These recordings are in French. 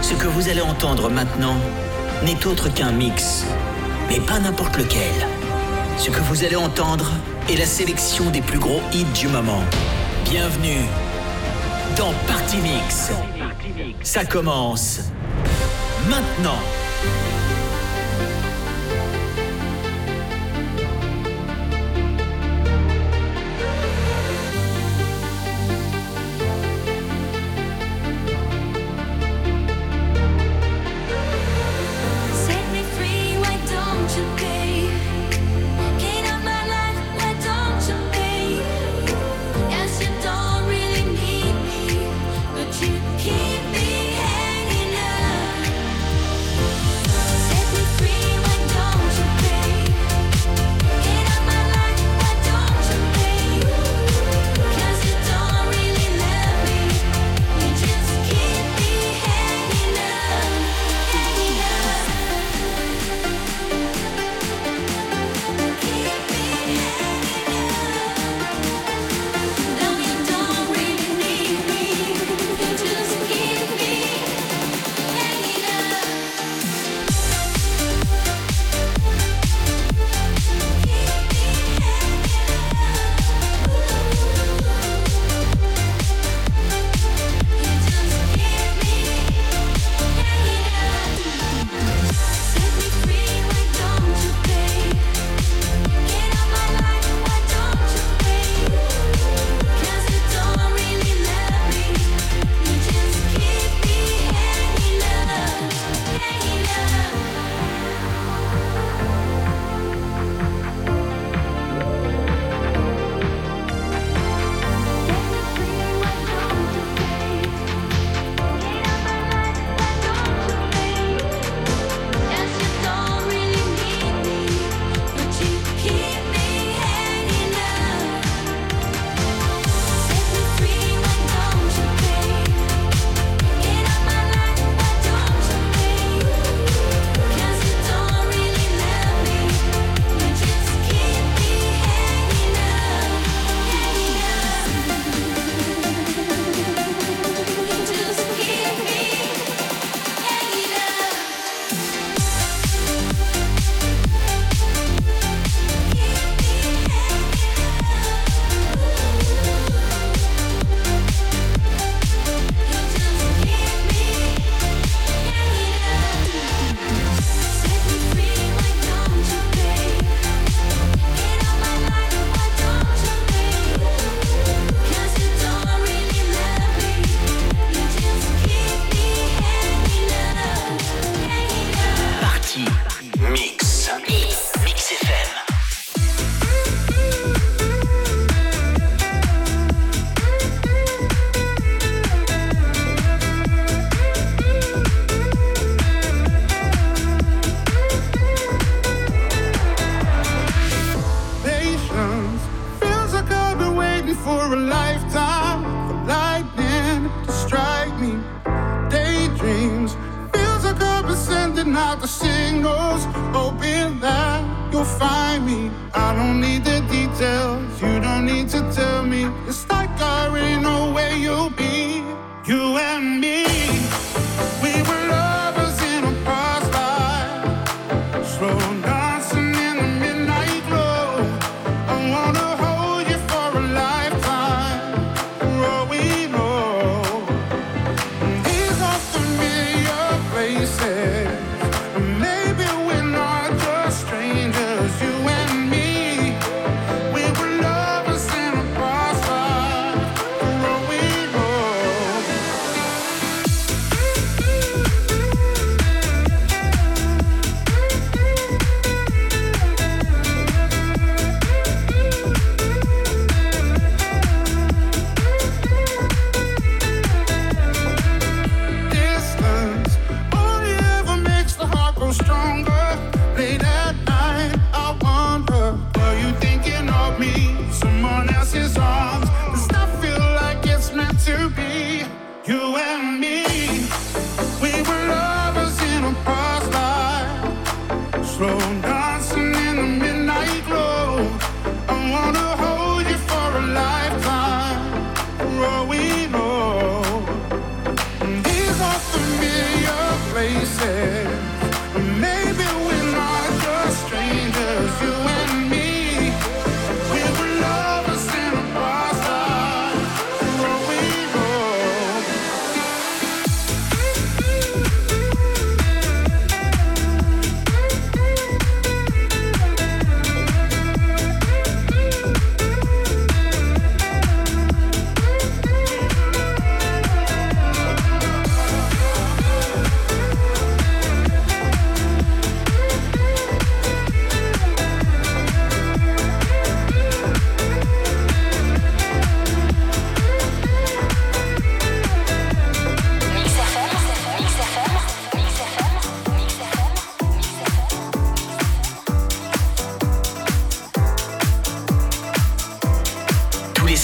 Ce que vous allez entendre maintenant n'est autre qu'un mix, mais pas n'importe lequel. Ce que vous allez entendre est la sélection des plus gros hits du moment. Bienvenue dans Party Mix. Ça commence maintenant.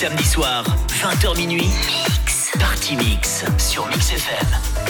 samedi soir, 20h minuit, Party Mix sur Mix FM.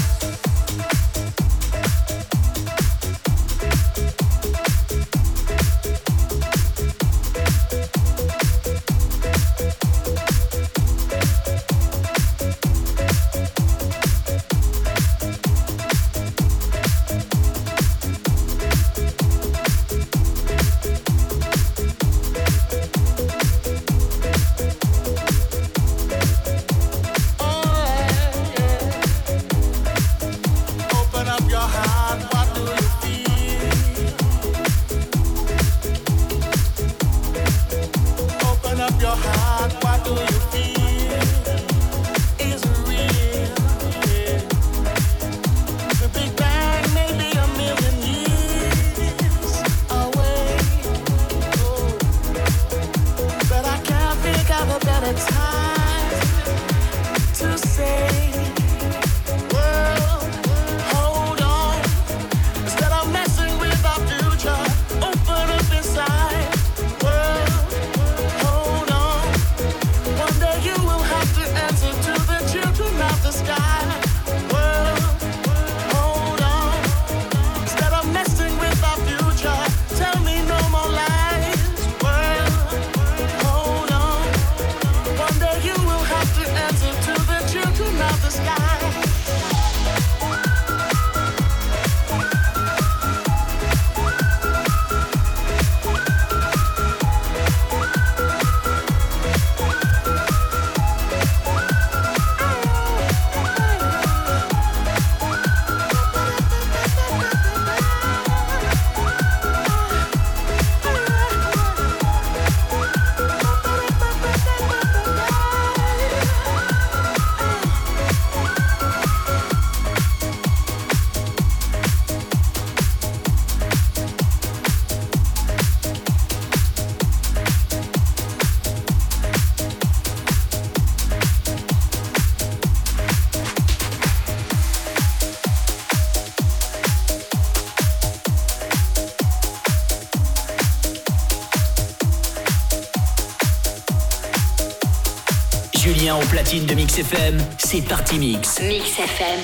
Julien au platine de Mix FM, c'est Party Mix. Mix FM.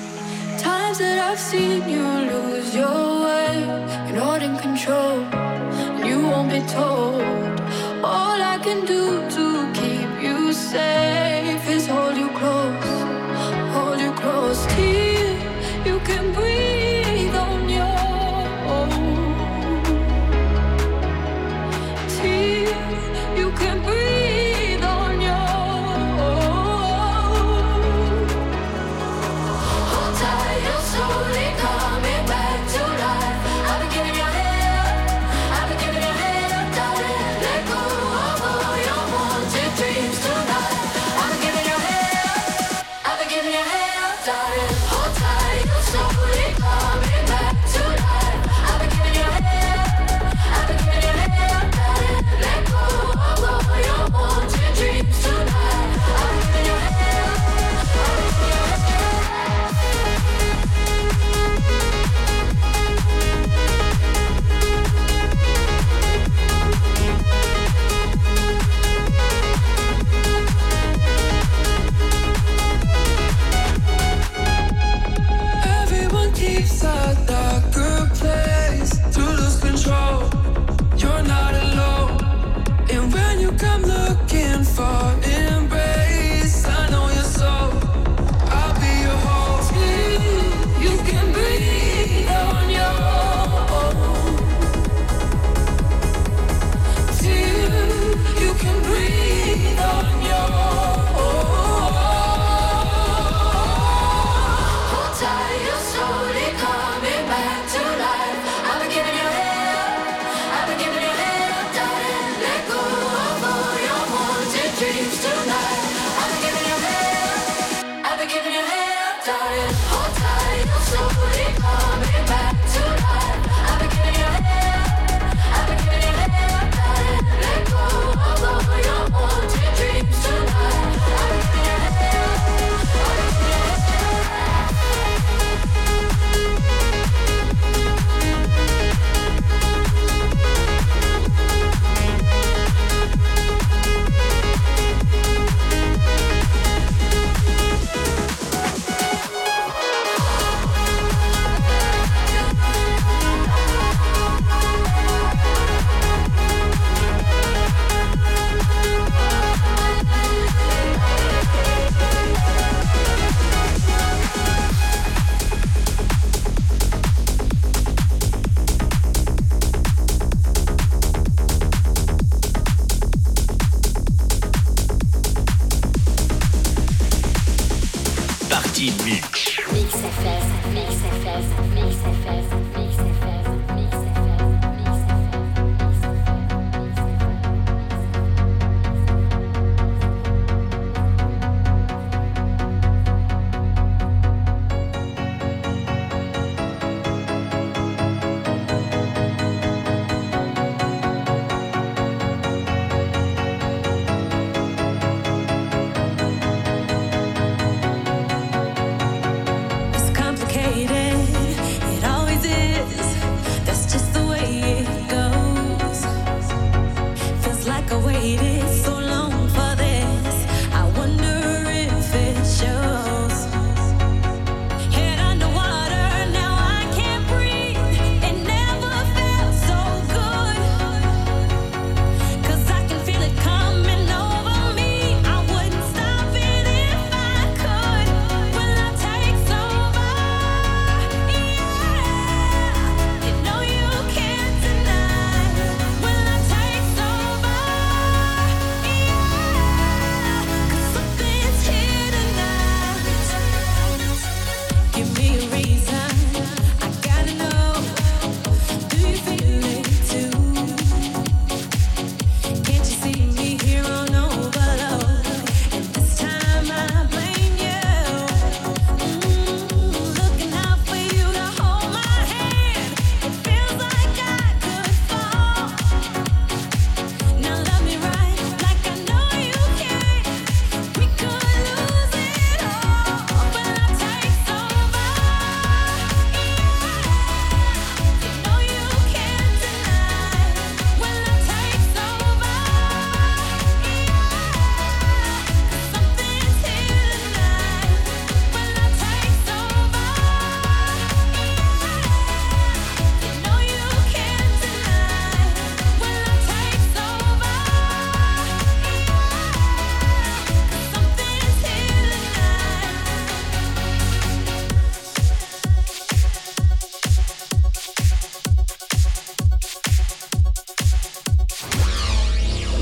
Times that I've seen you lose your way, you're not in control, and you won't be told. All I can do to keep you safe is hold you close till you can breathe on your own. Till you can breathe. Tonight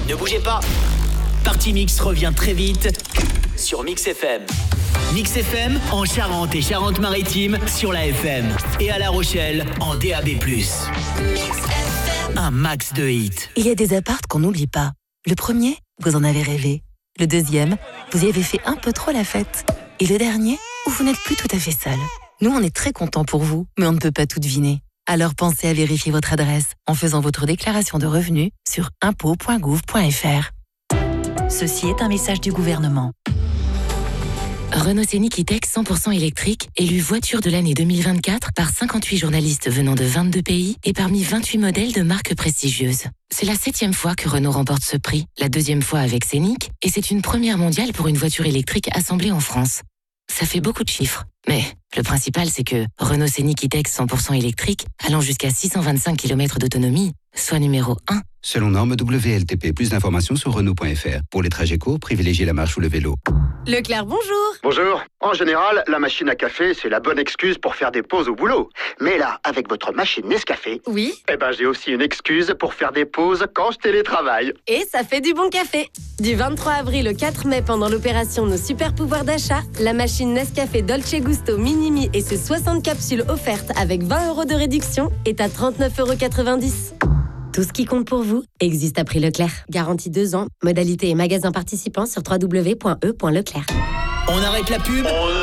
Ne bougez pas. Party Mix revient très vite sur Mix FM. Mix FM en Charente et Charente-Maritime sur la FM. Et à La Rochelle en DAB+. Un max de hits. Il y a des apparts qu'on n'oublie pas. Le premier, vous en avez rêvé. Le deuxième, vous y avez fait un peu trop la fête. Et le dernier, où vous n'êtes plus tout à fait seul. Nous, on est très contents pour vous, mais on ne peut pas tout deviner. Alors pensez à vérifier votre adresse en faisant votre déclaration de revenus sur impôts.gouv.fr. Ceci est un message du gouvernement. Renault Scénic E-Tech 100% électrique, élu voiture de l'année 2024 par 58 journalistes venant de 22 pays et parmi 28 modèles de marques prestigieuses. C'est la 7e fois que Renault remporte ce prix, la 2e fois avec Scénic, et c'est une première mondiale pour une voiture électrique assemblée en France. Ça fait beaucoup de chiffres, mais le principal c'est que Renault Scénic E-Tech 100% électrique, allant jusqu'à 625 km d'autonomie, soit numéro 1. Selon norme WLTP, plus d'informations sur Renault.fr. Pour les trajets courts, privilégiez la marche ou le vélo. Leclerc, bonjour. Bonjour. En général, la machine à café, c'est la bonne excuse pour faire des pauses au boulot. Mais là, avec votre machine Nescafé, Oui. j'ai aussi une excuse pour faire des pauses quand je télétravaille. Et ça fait du bon café. Du 23 avril au 4 mai, pendant l'opération Nos Super Pouvoirs d'achat, la machine Nescafé Dolce Gusto Minimi et ses 60 capsules offertes avec 20 € de réduction est à 39,90 €. Tout ce qui compte pour vous existe à prix Leclerc. Garantie 2 ans. Modalité et magasins participants sur www.e.leclerc. On arrête la pub.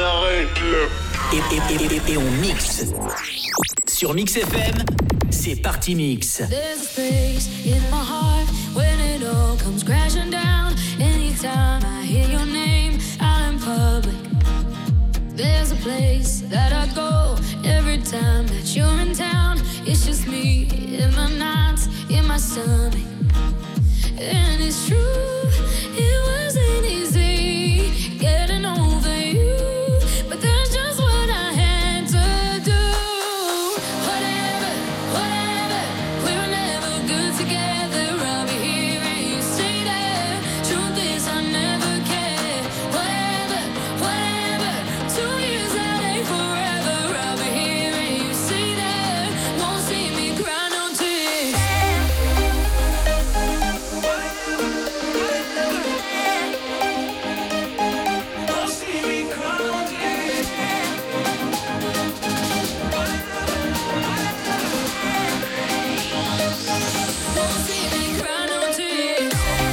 Et on mixe. Sur Mix FM, c'est Party Mix. There's a space in my heart when it all comes crashing down. Anytime I hear your name out in public. There's a place that I go every time that you're in town. It's just me in my nights, in my stomach. And it's true, it wasn't easy getting over you. But that's just what I had to do. Whatever, we were never good together. I'll be here and you stay there. Truth is I never cared. Whatever, 2 years that ain't forever. I'll be here and you stay there. Won't see me cry no tears. Won't see me cry no tears.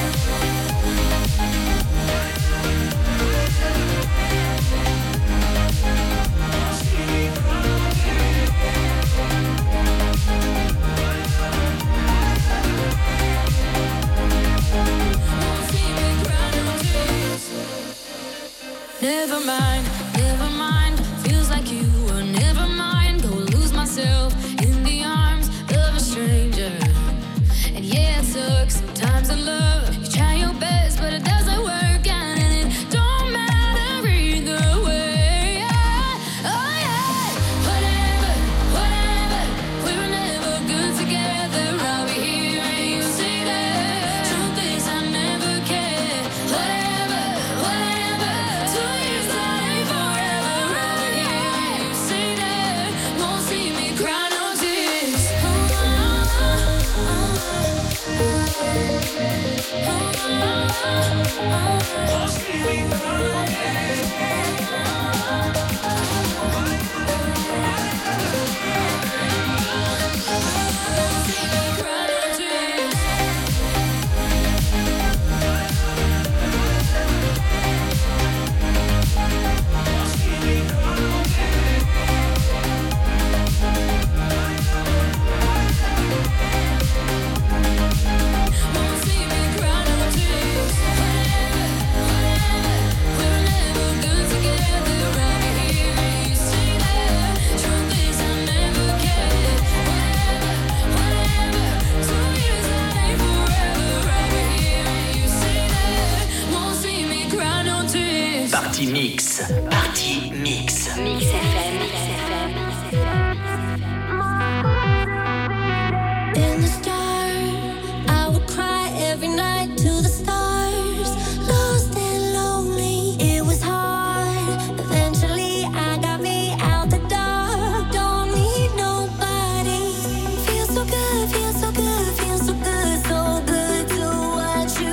Won't see me cry no tears. Never mind, feels like you were never mine. Go lose myself in the arms of a stranger. And yeah, it sucks sometimes in love. You try your best, but it doesn't work out, and it don't matter either way. Oh yeah, whatever, we were never good together. I'll be here and you stay there. Truth is I never cared. Whatever, 2 years that ain't forever. I'll be here and you stay there. Won't see me cry no tears. Party Mix. Party Mix. Mix FM. In the dark, I would cry every night to the stars. Lost and lonely, it was hard. Eventually, I got me out the dark. Don't need nobody. Feels so good, so good to watch you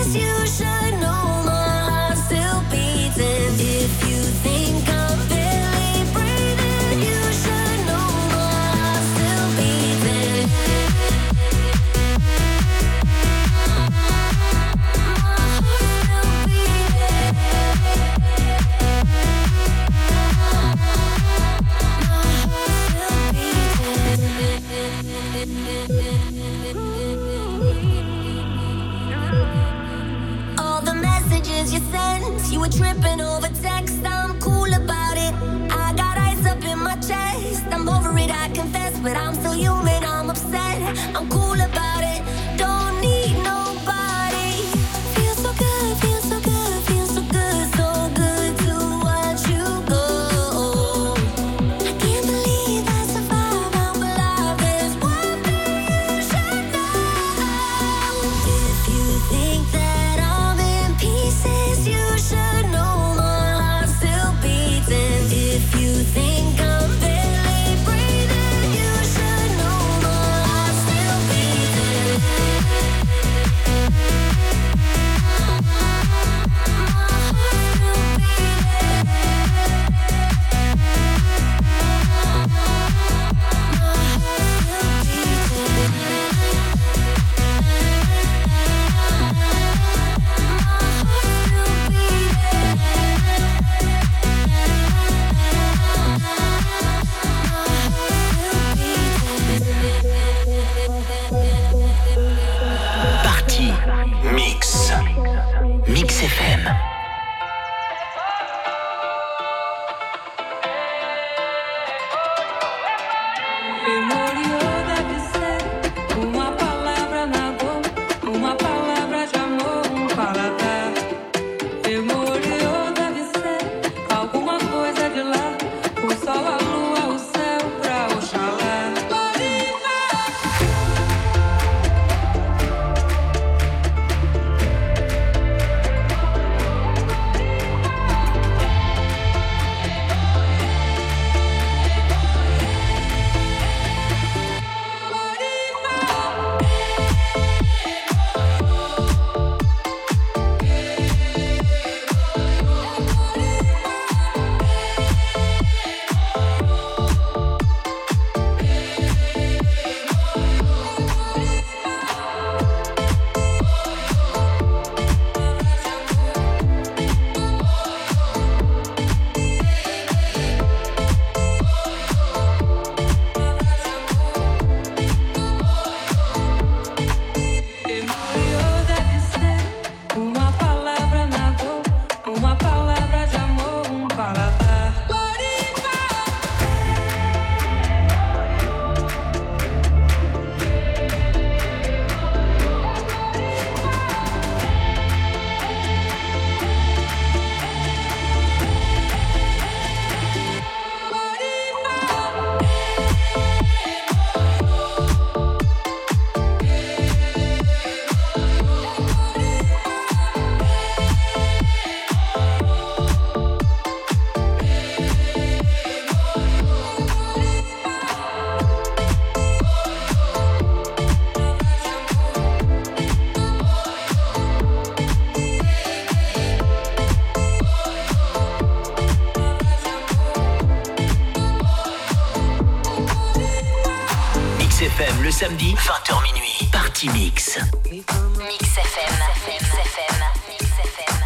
FM le samedi, 20h minuit. Party Mix. Mix FM. Mix FM. Mix FM. Mix FM.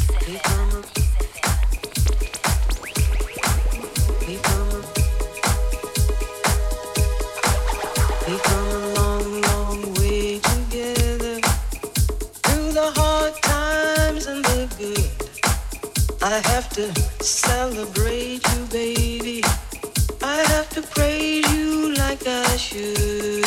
We've come a long, long way together, through the hard times and the good. I have to celebrate you, baby. I have to praise you like I should.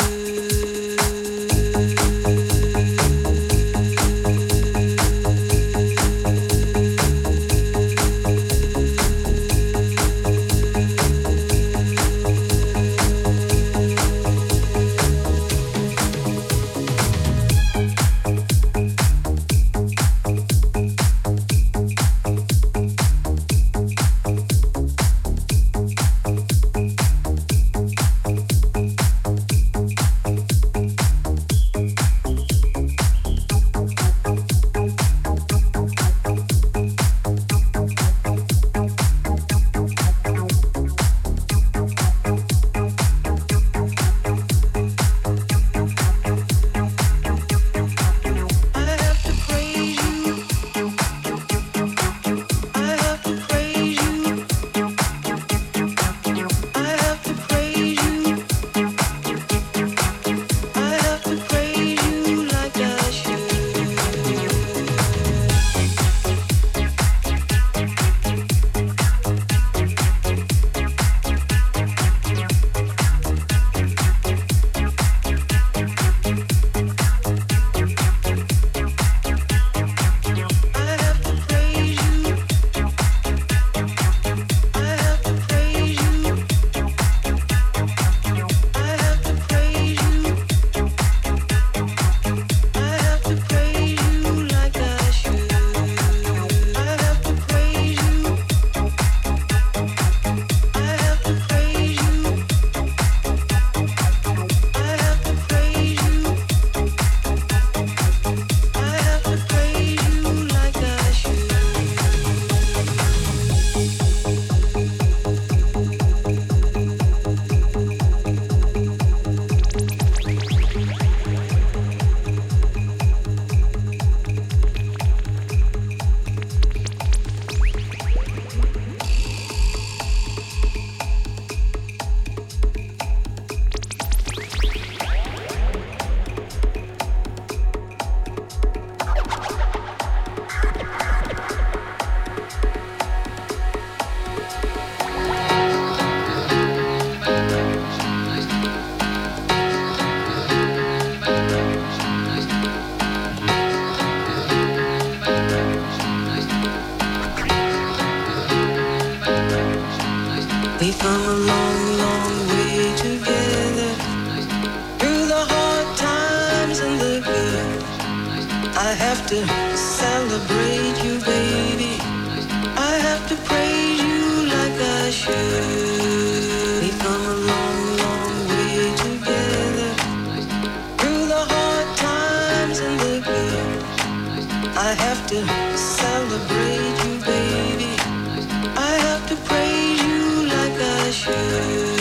to celebrate you, baby. I have to praise you like I should. We've come a long, long way together, through the hard times and the good. I have to celebrate you, baby. I have to praise you like I should.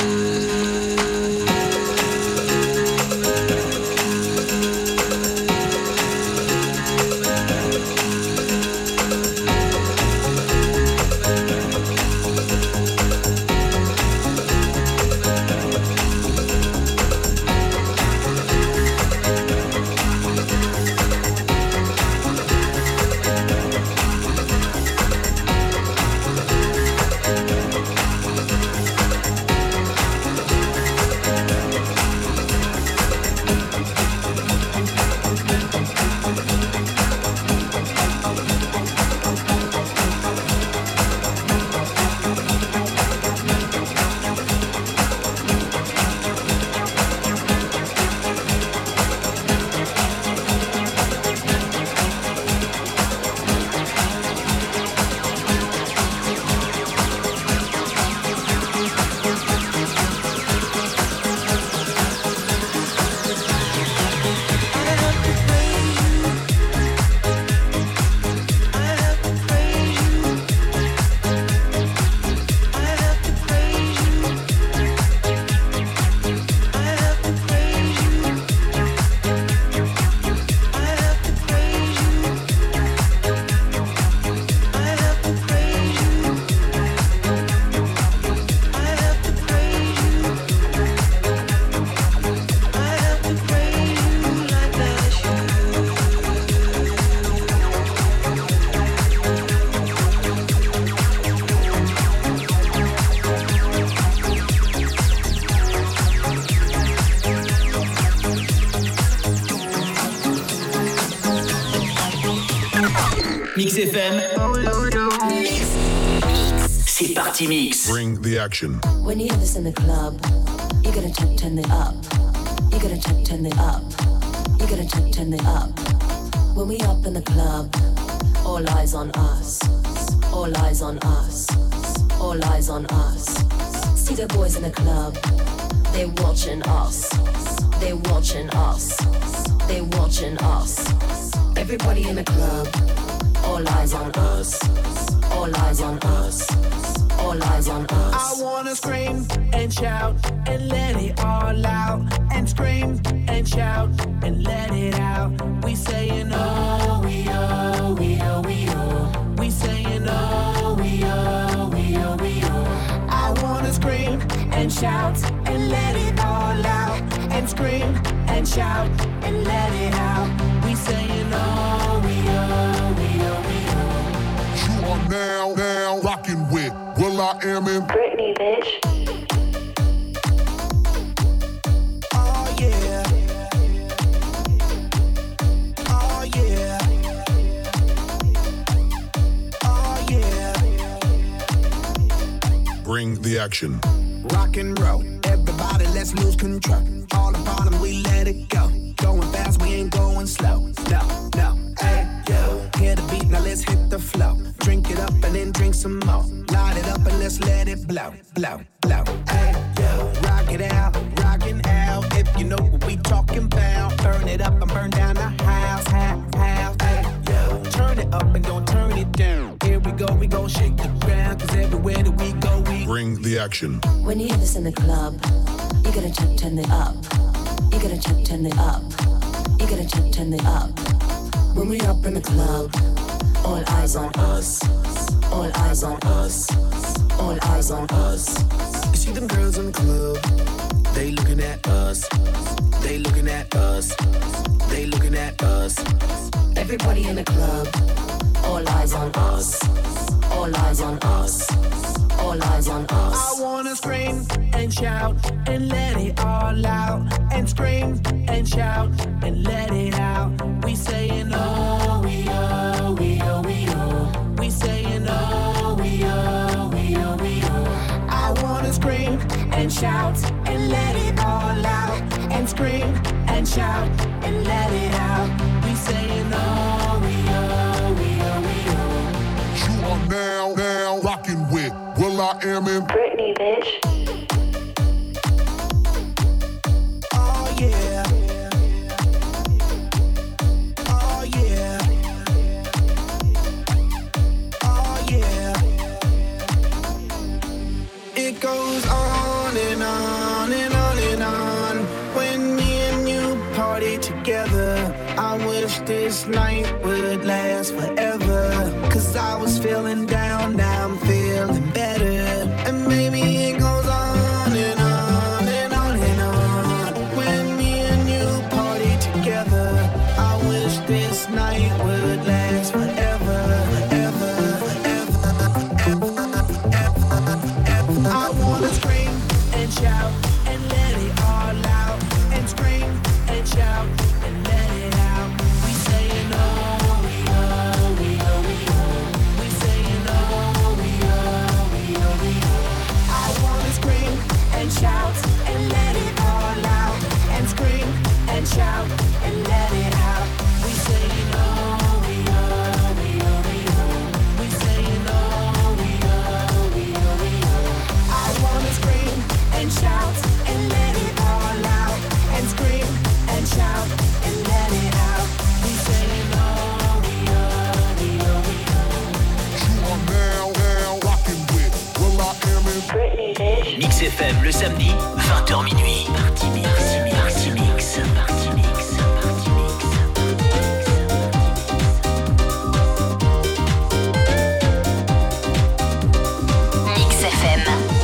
Mix FM. C'est parti Mix. Bring the action. When you hear this in the club, you gotta turn it up. You gotta turn it up. You gotta turn it up. When we up in the club, all eyes on us. All eyes on us. All eyes on us. See the boys in the club, they watching us. They watching us. They watching us. Everybody in the club, all eyes on us. All eyes on us. All eyes on us. I wanna scream and shout and let it all out. And scream and shout and let it out. We saying oh, we oh, we oh, we oh. We saying oh, we oh, we oh, we oh. I wanna scream and shout and let it all out. And scream and shout and let it out. We saying oh, we oh, we oh, we oh. You are now rocking with Will I Am in Britney, bitch. Oh yeah. Oh yeah. Oh yeah. Bring the action. Rock and roll, everybody let's lose control. All the bottom we let it go. Going fast, we ain't going slow. No, no, hey, yo. Hear the beat, now let's hit the flow. Drink it up and then drink some more. Light it up and let's let it blow, blow, blow. Hey, yo. Rock it out, rockin' out. If you know what we talking about. Burn it up and burn down the house, house. Hey, yo. Turn it up and don't turn it down. Here we go shake the ground. Cause everywhere that we go, we bring the action. When you hear this in the club, you gotta turn it up. You gotta turn it up. You gotta turn it up. When we up in the club, all eyes on us. All eyes on us. All eyes on us. You see them girls in the club, they looking at us. They looking at us. They looking at us. Everybody in the club, all eyes on us. All eyes on us. All eyes on us. I wanna scream and shout and let it all out. And scream and shout and let it out. We saying oh, we oh, we oh, we oh. We saying oh, we oh, we oh, we oh. I wanna scream and shout and let it all out. And scream and shout and let it out. We saying oh, we I am in Britney, bitch. Oh yeah. Oh yeah. Oh yeah. It goes on and on and on and on. When me and you party together, I wish this night would last forever. 'Cause I was feeling down, now I'm feeling better. And maybe it goes on and on and on and on. When me and you party together, I wish this night would last forever, ever, ever, ever, ever, ever. I wanna scream and shout and let it all out. And scream and shout and let it out. We saying oh, we oh, we oh, we oh. We saying oh, we oh, we oh, we oh. I wanna scream and shout and let it all out. And scream and shout and let it out. We saying oh, we oh, we oh, we oh. We saying oh, we oh, we oh, we oh. I wanna scream and shout and let it all out. And scream and shout and let it out. We saying oh, we oh, we oh, we oh. You are now rocking with Will I Am in Britney, bitch. Mix FM le samedi, 20h minuit. Party Mix, Party Mix, Party Mix, Party Mix. Mix FM.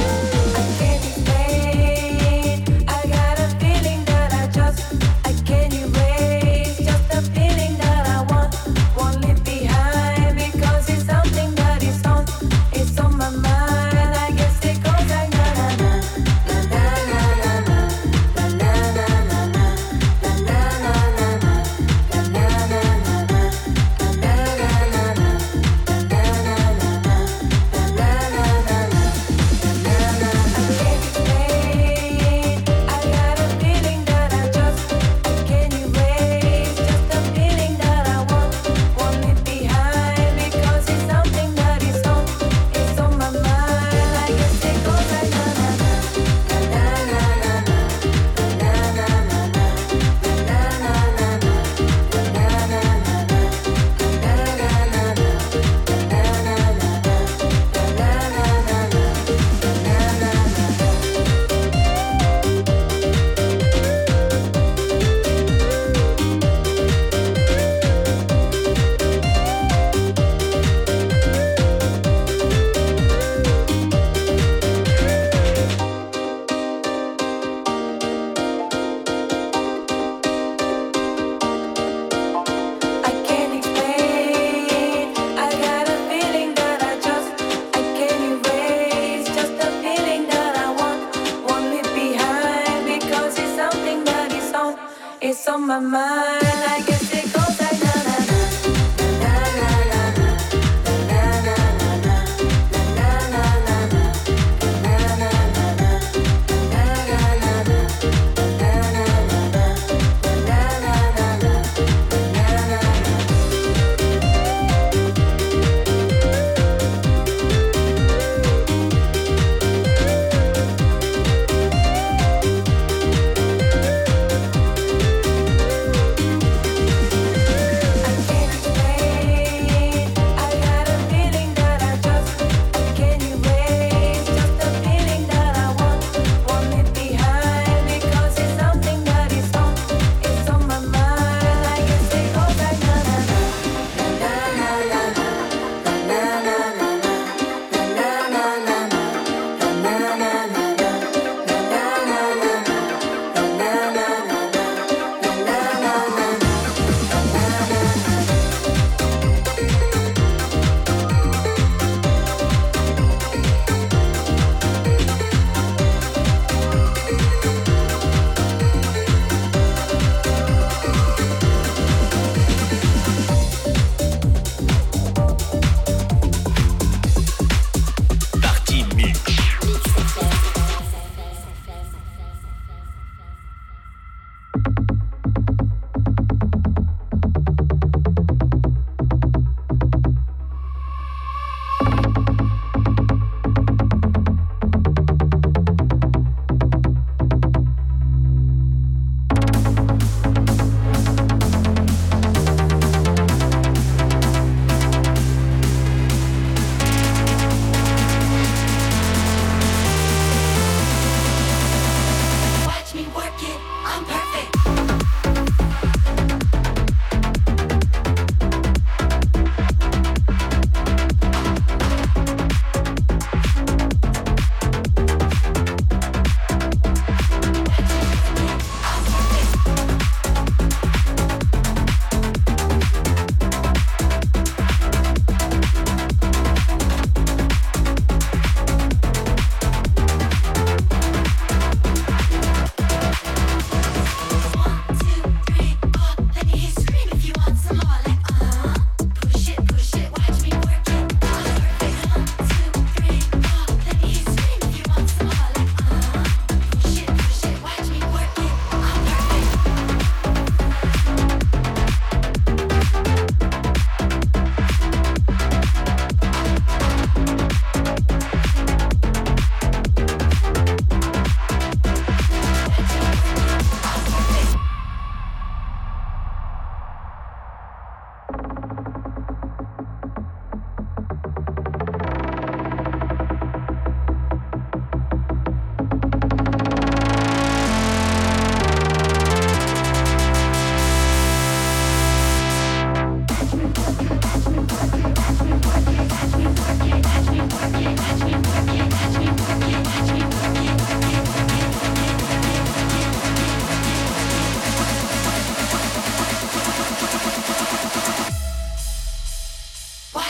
It's on my mind. I guess it goes like na na na na na na na na na na na na na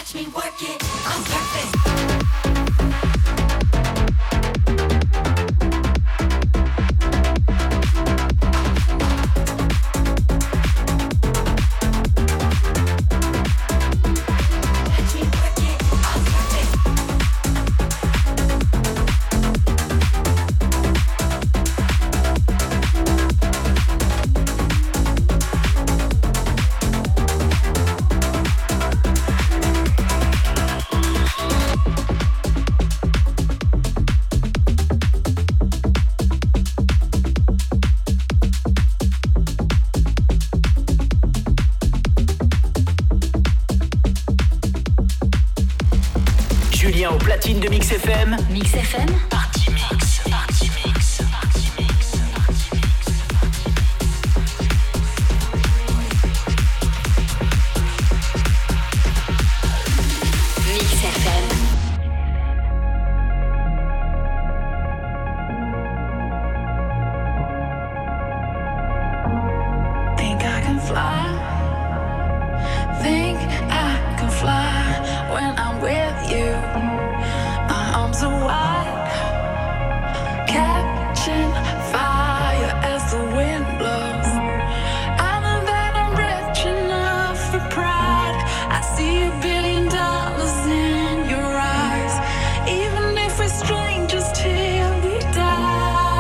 Julien au platine de Mix FM. Mix FM. Party Mix. Party Mix. Party Mix. Mix FM. Think I can fly. Think I can fly when I'm with you. My arms are wide, catching fire as the wind blows. I know that I'm rich enough for pride. I see $1 billion in your eyes, even if we're strangers till we die.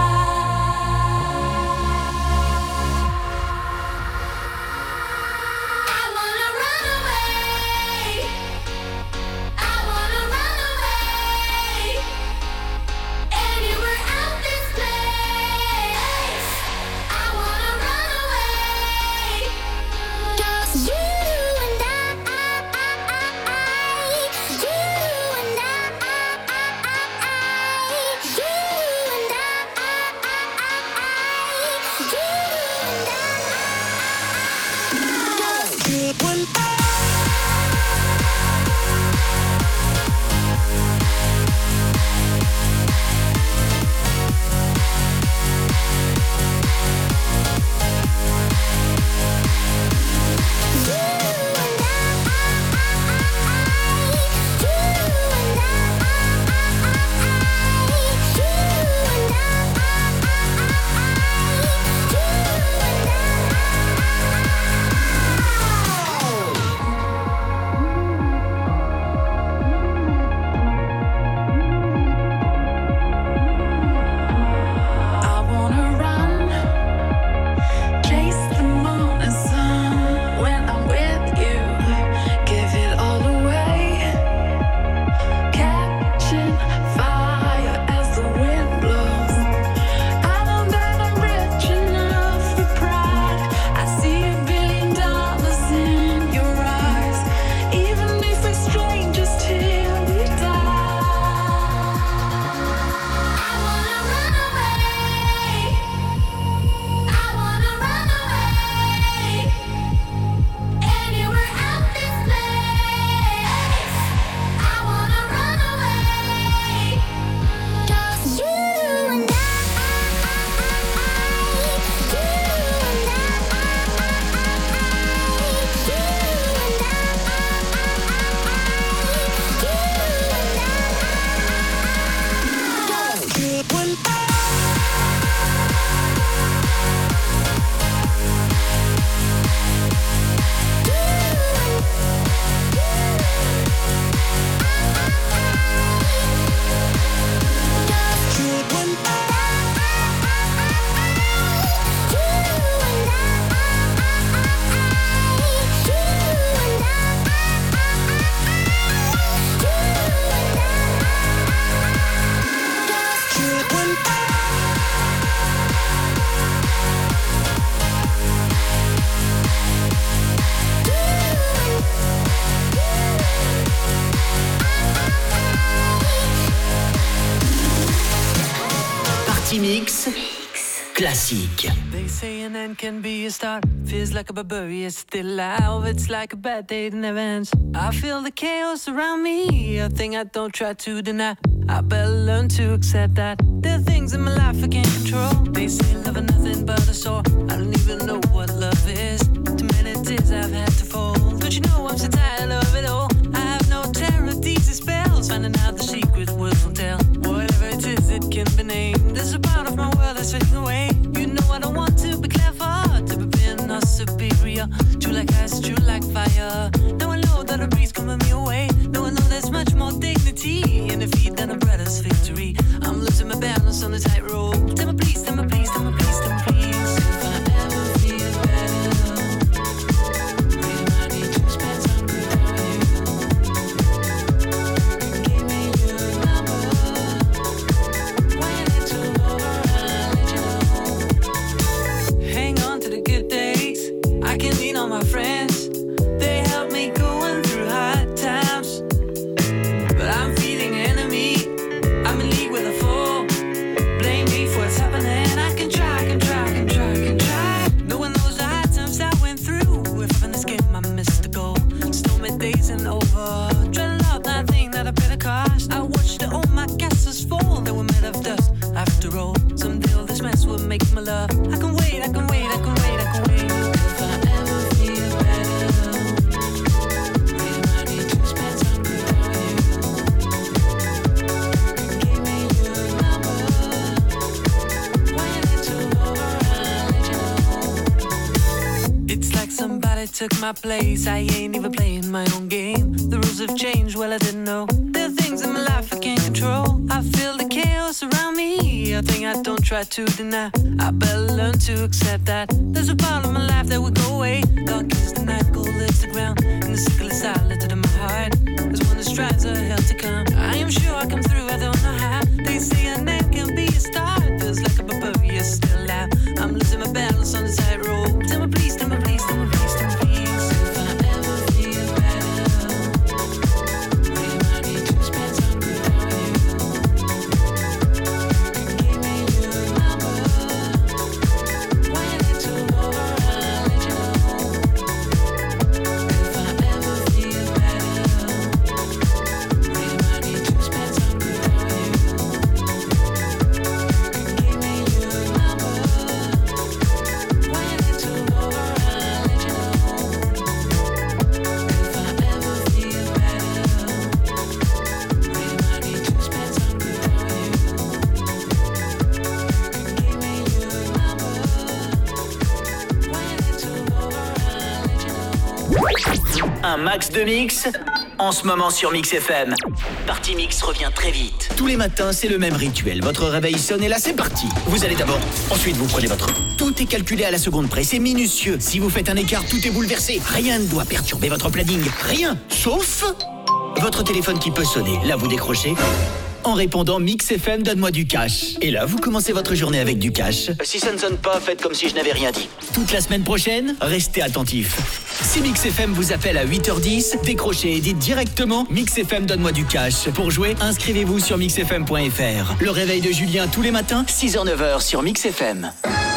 Mix classique. They say an end can be a start. Feels like a barbarian still alive. It's like a bad day that never ends. I feel the chaos around me, a thing I don't try to deny. I better learn to accept that there are things in my life I can't control. They say love is nothing but a sore. I don't even know what love is. Too many tears I've had to fold. Don't you know I'm so tired of it all? I have no took my place. I ain't even playing my own game. The rules have changed, well I didn't know. There are things in my life I can't control. I feel the chaos around me, a thing I don't try to deny. I better learn to accept that there's a part of my life that will go away. Dark is the night, cold is the ground, and the sickle is silent in my heart. There's one that strives a hell to come. I am sure I come through, I don't know how. They say a name can be a star. Feels like a barbarian still alive. I'm losing my balance on the tightrope. Tell me please, tell me please, tell me please, tell me please. If I ever feel better, maybe I need to spend some good on you. Give me your number. When it's all over, I'll let you know. If I ever feel better, maybe I need to spend some good on you. Give me your number. When it's all over, I'll let you know. If I ever feel better, maybe I need to spend some good on you. Give me your number. When it's all over, I'll let you know. Un max de mix en ce moment sur Mix FM. Party Mix revient très vite. Tous les matins, c'est le même rituel. Votre réveil sonne et là, c'est parti. Vous allez d'abord, ensuite vous prenez votre... Tout est calculé à la seconde près, c'est minutieux. Si vous faites un écart, tout est bouleversé. Rien ne doit perturber votre planning. Rien, sauf votre téléphone qui peut sonner. Là, vous décrochez en répondant Mix FM, donne-moi du cash. Et là, vous commencez votre journée avec du cash. Si ça ne sonne pas, faites comme si je n'avais rien dit. Toute la semaine prochaine, restez attentifs. Si Mix FM vous appelle à 8h10, décrochez et dites directement Mix FM, donne-moi du cash. Pour jouer, inscrivez-vous sur mixfm.fr. Le réveil de Julien tous les matins, 6h-9h sur Mix FM.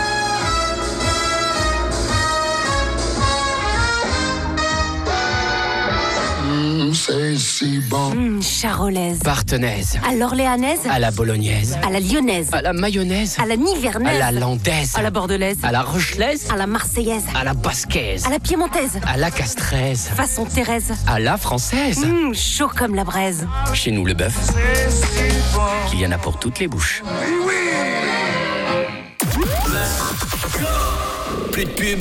Charolaise. Partenaise. À l'orléanaise. À la bolognaise. À la lyonnaise. À la mayonnaise. À la nivernaise. À la landaise. À la bordelaise. À la rochelaise. À la marseillaise. À la basquaise. À la piémontaise. À la castraise. Façon Thérèse. À la française. Chaud comme la braise. Chez nous, le bœuf, il y en a pour toutes les bouches. Plus de pub.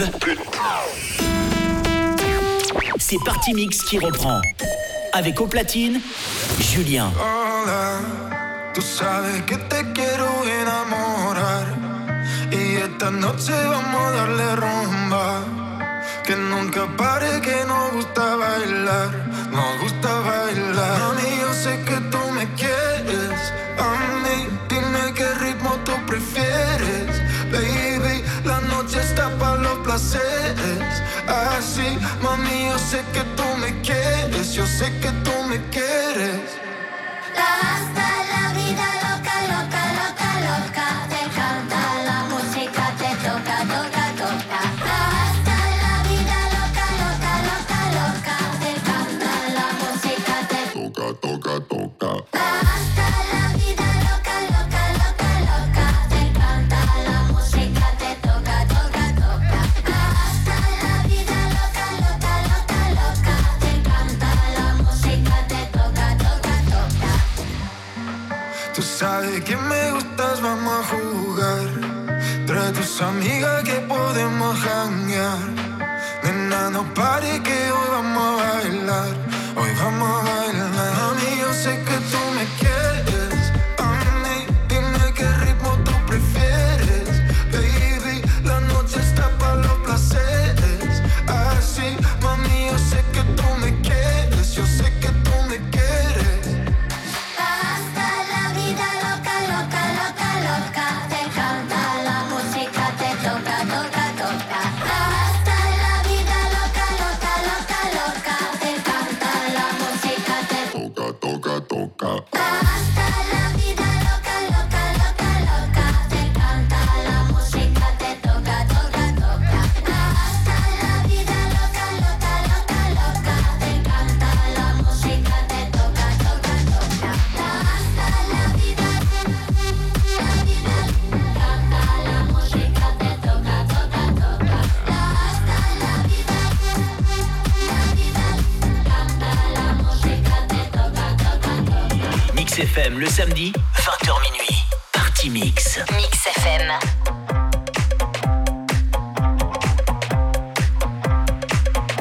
C'est Party Mix qui reprend. Avec au platine, Julien. Hola, tú sabes que te quiero enamorar. Y esta noche vamos a darle rumba. Que nunca pare, que nos gusta bailar. Nos gusta bailar. Mami, yo sé que tú me quieres. A mí, dime qué ritmo tú prefieres. Baby, la noche está para los placeres. Así, mami, yo sé que tú me quieres. Yo sé que tú me quieres. Hasta la vida loca, loca, loca, loca. Te encanta la música, te toca, toca, toca. Hasta la vida loca, loca, loca, loca. Te encanta la música, te toca, toca, toca. Hasta la vida loca, loca, loca, loca. Te encanta la música, te toca, toca, toca. Hasta la vida loca, loca, loca, loca. Te encanta la música, te toca, toca, toca. Tú sabes que me gustas, vamos a jugar. Trae tus amigas que podemos janguear. Nena, no pare que hoy vamos a bailar. Hoy vamos a bailar. Mami, yo sé que tú me quieres. A mí, dime qué ritmo tú prefieres. Baby, la noche está para los placeres. Así, mami, yo sé que tú me quieres. Yo sé que tú me quieres. Hasta la vida loca, loca, loca, loca. Te encanta la música, te toca, toca, toca. Hasta la vida loca, loca, loca, loca. Te encanta la música, te toca, toca, toca. Hasta la vida loca, loca, loca, loca. Te encanta la música, te toca, toca, toca. Hasta la vida loca, loca, loca, loca. Te encanta la música, te toca, toca, toca. Hasta la vida, la vida, canta la música, te toca, toca, toca. Hasta la vida, canta la música, te toca, toca, toca. Mix FM le samedi, 20h minuit. Party Mix. Mix FM.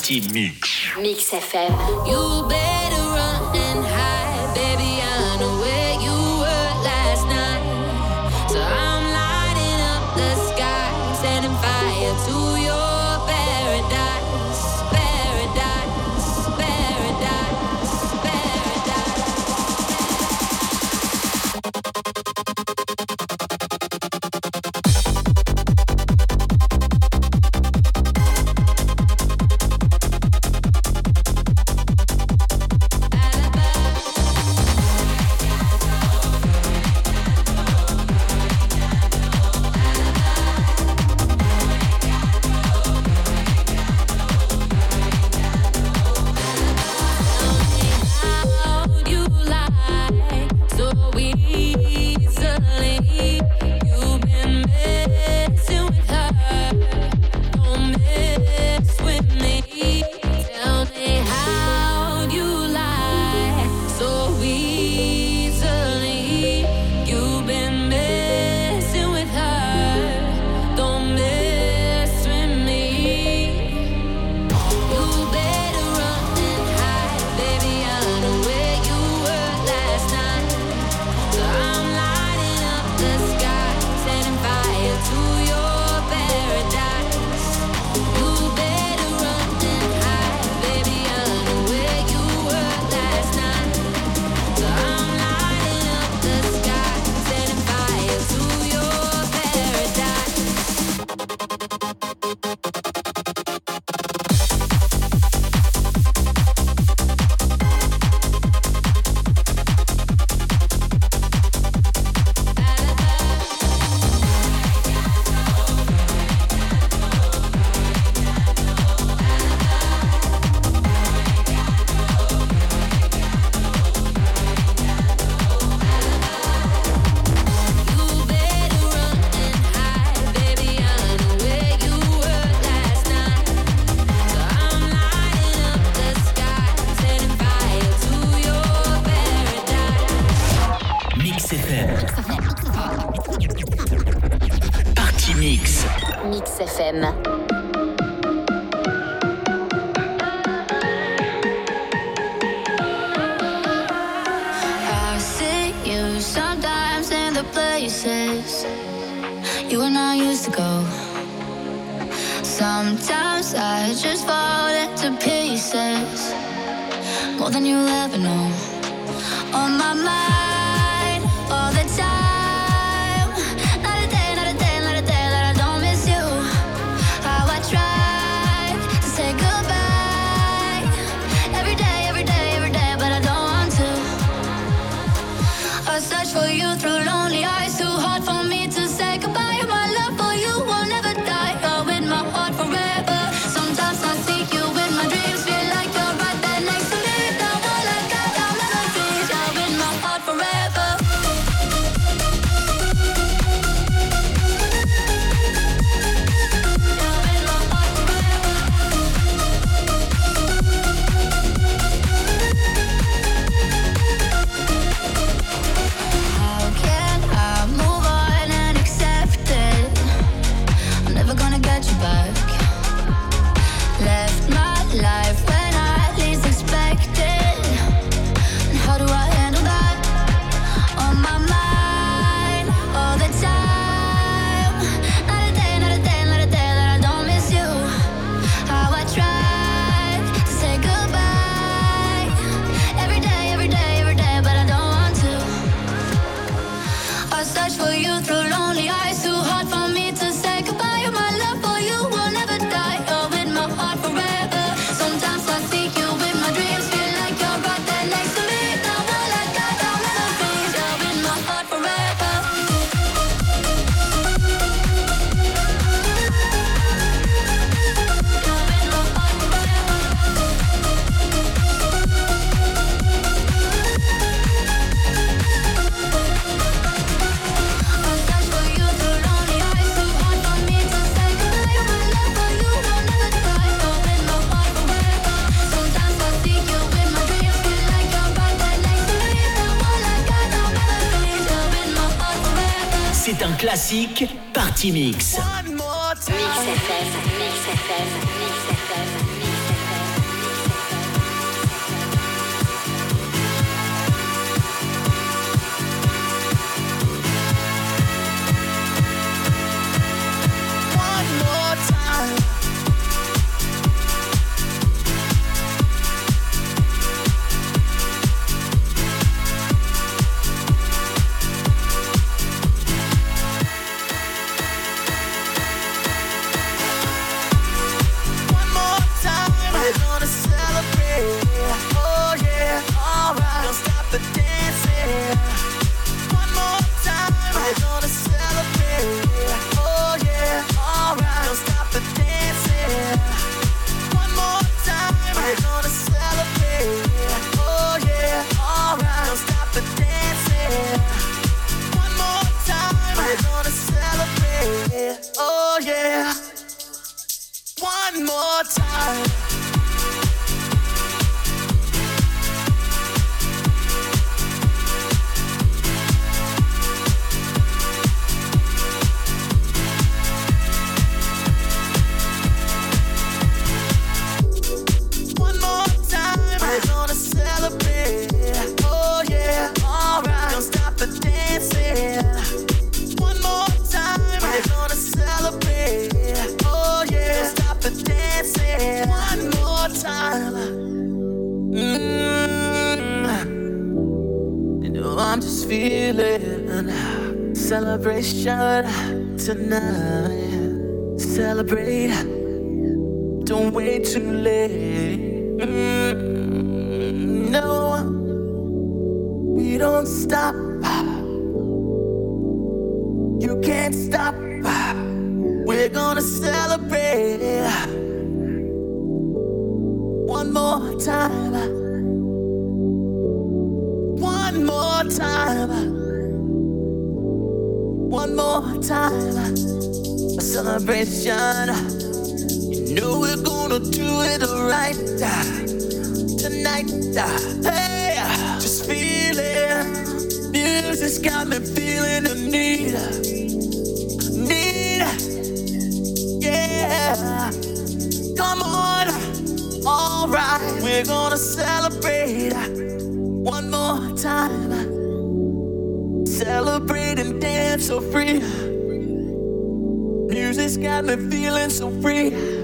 Party Mix. Mix FM. You better run and hide, baby. I know where you were last night. So I'm lighting up the sky, setting fire to your paradise, paradise, paradise, paradise. C'est un classique Party Mix. Mix FM, Mix FM, Mix FM, Mix FM. more time. One more time, we're gonna celebrate. Oh yeah, alright, don't stop the dancing. One more time, we're gonna celebrate. Oh yeah, don't stop the dancing. One more time. You know I'm just feeling celebration tonight. Celebrate, don't wait too late. No, we don't stop. You can't stop. We're gonna celebrate one more time. One more time. One more time. A celebration. You know we're gonna do it right tonight. Hey, just feeling. Music's got me feeling the need. Yeah. Come on. Alright, we're gonna celebrate one more time. Celebrate and dance so free. Music's got me feeling so free.